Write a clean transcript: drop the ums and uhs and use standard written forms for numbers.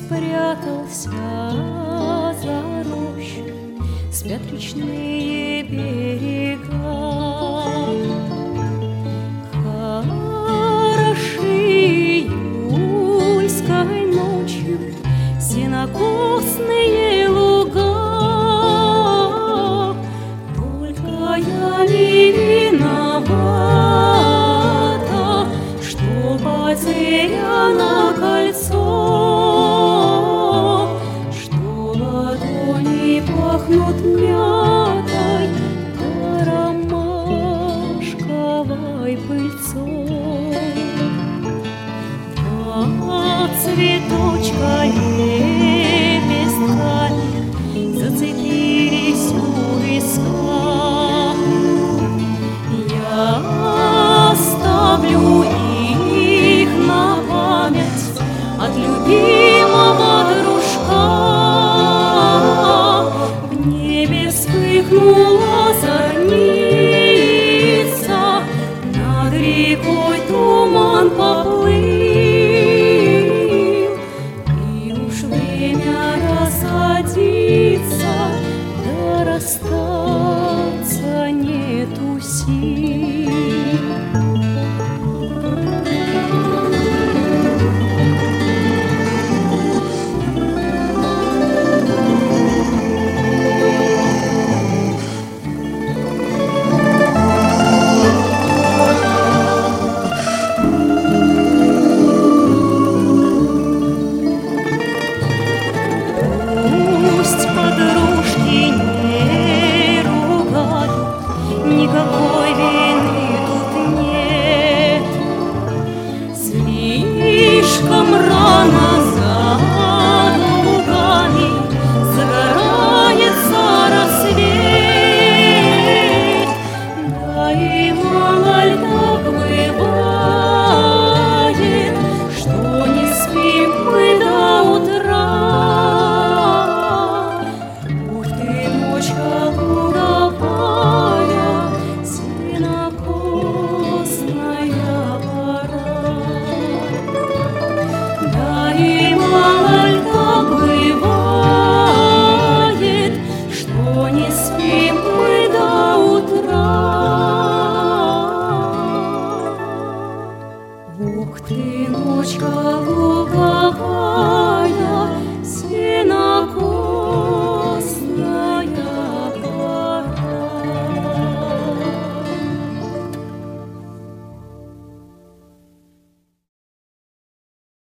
спрятался за рощу, спят речные берега. Хороши июльской ночью сенокосные луга. Только я не виновата, что потеряно кольцо, что ладони пахнут мятой да ромашковой пыльцой. А цветочка лепестками зацепились у виска. Я оставлю их на память от любимого дружка. В небе вспыхнула зорница, над рекой туман поплыл, и уж время рассадиться, да расстаться нету сил.